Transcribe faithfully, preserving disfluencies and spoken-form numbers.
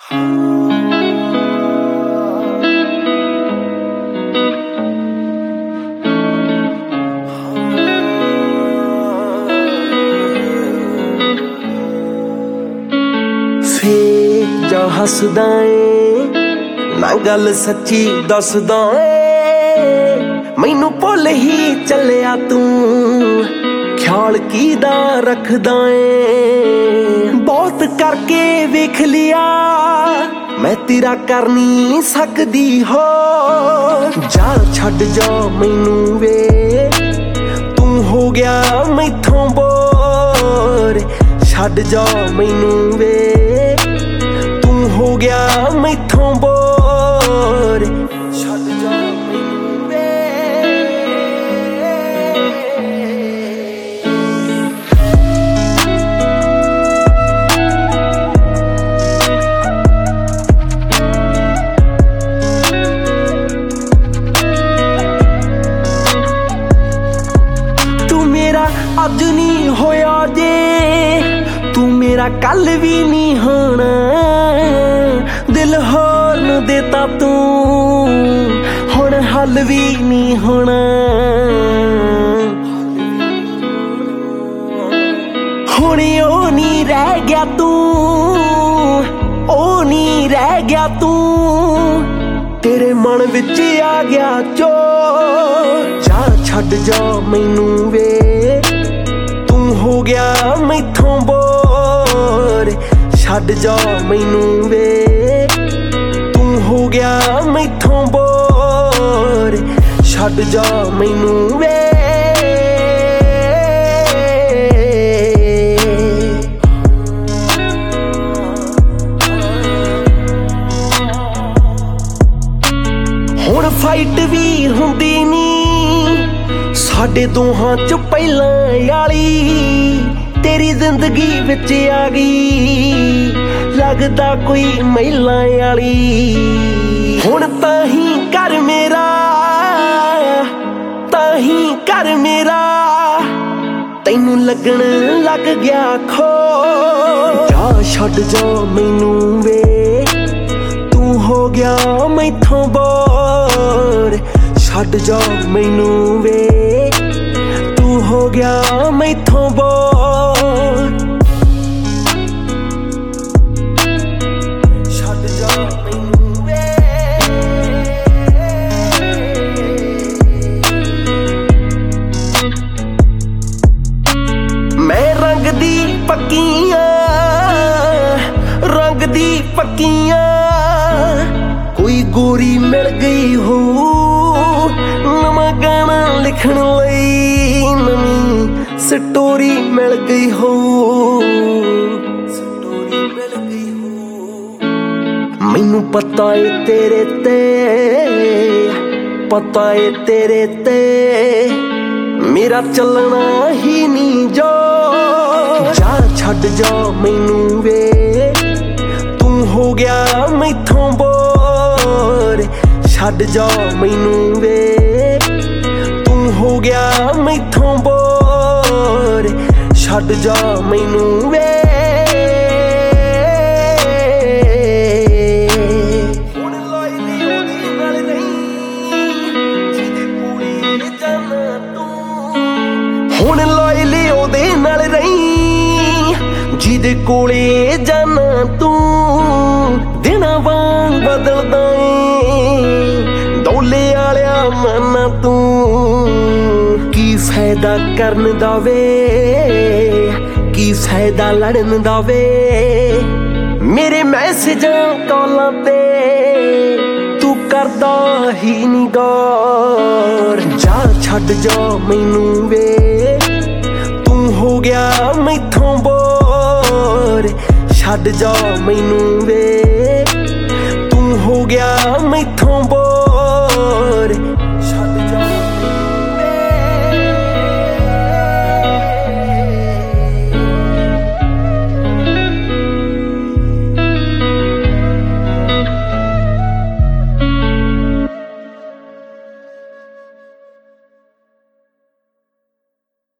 ਫੇਰ ਜਾਂ ਹੱਸਦਾ ਏ ਨਾ ਗੱਲ ਸੱਚੀ ਦੱਸਦਾ ਏ, ਮੈਨੂੰ ਭੁੱਲ ਹੀ ਚੱਲਿਆ ਤੂੰ ਖਿਆਲ ਕਿਹਦਾ ਰੱਖਦਾ ਏ। ਬਹੁਤ ਕਰਕੇ ਵੇਖ ਲਿਆ ਮੈਂ ਤੇਰਾ ਕਰ ਨਹੀਂ ਸਕਦੀ ਹੋ, ਜਾ ਛੱਡ ਜਾ ਮੈਨੂੰ ਵੇ ਤੂੰ ਹੋ ਗਿਆ ਮੈਥੋਂ ਬੋਰ, ਛੱਡ ਜਾ ਮੈਨੂੰ ਵੇ ਤੂੰ ਹੋ ਗਿਆ ਮੈਥੋਂ ਬੋਰ, ਛੱਡ ਜਾ ਮੈਨੂੰ ਵੇ। ਤੂੰ ਮੇਰਾ ਅੱਜ ਨਹੀਂ ਹੋਇਆ ਜੇ, ਤੂੰ ਮੇਰਾ ਕੱਲ ਵੀ ਨਹੀਂ ਹੋਣਾ, ਦਿਲ ਹੋਰ ਨੂੰ ਦੇਤਾ ਤੂੰ ਹੁਣ ਹੱਲ ਵੀ ਨਹੀਂ ਹੋਣਾ। ਹੁਣ ਉਹ ਨਹੀਂ ਰਹਿ ਗਿਆ ਤੂੰ, ਉਹ ਨਹੀਂ ਰਹਿ ਗਿਆ ਤੂੰ, ਤੇਰੇ ਮਨ ਵਿੱਚ ਆ ਗਿਆ ਚੋਰ, ਜਾ ਛੱਡ ਜਾ ਮੈਨੂੰ ਵੇ ਤੂੰ ਹੋ ਗਿਆ ਮੈਥੋਂ ਬੋਰ, ਛੱਡ ਜਾ ਮੈਨੂੰ ਵੇ ਤੂੰ ਹੋ ਗਿਆ ਮੈਥੋਂ ਬੋਰ, ਛੱਡ ਜਾ ਮੈਨੂੰ ਵੇ। ਹੁਣ ਫਾਈਟ ਵੀ ਹੁੰਦੀ ਨੀ ਸਾਡੇ ਦੋਹਾਂ ਚ ਪਹਿਲਾਂ ਵਾਲੀ, ਤੇਰੀ ਜ਼ਿੰਦਗੀ ਵਿੱਚ ਆ ਗਈ ਲੱਗਦਾ ਕੋਈ ਮਹਿਲਾਂ ਵਾਲੀ। ਹੁਣ ਤਾਂ ਹੀ ਕਰ ਮੇਰਾ, ਤਾਂ ਹੀ ਕਰ ਮੇਰਾ ਤੈਨੂੰ ਲੱਗਣ ਲੱਗ ਗਿਆ ਖੋ, ਜਾ ਛੱਡ ਜਾ ਮੈਨੂੰ ਵੇ ਤੂੰ ਹੋ ਗਿਆ ਮੈਥੋਂ ਬੋਰ, ਛੱਡ ਜਾ ਮੈਨੂੰ ਵੇ ਤੂੰ ਹੋ ਗਿਆ ਮੈਥੋਂ ਬੋਰ, ਛੱਡ ਜਾ ਮੈਨੂੰ ਵੇ। ਮੈਂ ਰੰਗ ਦੀ ਪੱਕੀਆਂ, ਰੰਗ ਦੀ ਪੱਕੀਆਂ, ਕੋਈ ਗੋਰੀ ਮਿਲ ਗਈ ਹੋ ਨਵਾਂ ਗਾਣਾ ਲਿਖਣ ਲਈ, ਨਵੀਂ ਸਟੋਰੀ ਮਿਲ ਗਈ ਹੋ, ਸਟੋਰੀ ਮਿਲ ਗਈ ਹੋ। ਮੈਨੂੰ ਪਤਾ ਏ ਤੇਰੇ ਤੇ, ਪਤਾ ਏ ਤੇਰੇ ਤੇ ਮੇਰਾ ਚੱਲਣਾ ਹੀ ਨਹੀਂ ਜੋ, ਜਾ ਛੱਡ ਜਾ ਮੈਨੂੰ ਵੇ ਤੂੰ ਹੋ ਗਿਆ ਮੈਥੋਂ ਬੋਰ, ਛੱਡ ਜਾ ਮੈਨੂੰ ਵੇ ਤੂੰ ਹੋ ਗਿਆ ਮੈਥੋਂ ਬੋਰ, ਛੱਡ ਜਾ ਮੈਨੂੰ ਵੇ। ਹੁਣ ਲੋਈ ਦੀ ਉਹਦੇ ਨਾਲ ਰਹੀ ਜਿਹਦੇ ਕੋਲੇ ਜਾਣਾ ਤੂੰ, ਹੁਣ ਲੋਈ ਲਈ ਉਹਦੇ ਨਾਲ ਰਹੀ ਜਿਹਦੇ ਕੋਲੇ ਜਾਣਾ ਤੂੰ, ਦਿਨਾਂ ਵਾਂਗ ਬਦਲਦਾ ਏ ਡੋਲੇ ਵਾਲਿਆ ਮਨ ਤੂੰ, ਕੀ ਫਾਇਦਾ ਕਰਨ ਦਾ ਵੇ, ਕੀ ਫਾਇਦਾ ਲੜਨ ਦਾ ਵੇ, ਮੇਰੇ ਮੈਸੇਜਾਂ ਕਾਲਾਂ ਤੇ ਤੂੰ ਕਰਦਾ ਹੀ ਨੀ ਗੌਰ, ਜਾ ਛੱਡ ਜਾ ਮੈਨੂੰ ਵੇ ਤੂੰ ਹੋ ਗਿਆ ਮੈਥੋਂ ਬੋਰ, ਛੱਡ ਜਾ ਮੈਨੂੰ ਵੇ ਤੂੰ ਹੋ ਗਿਆ ਮੈਥੋਂ ਬੋਰ,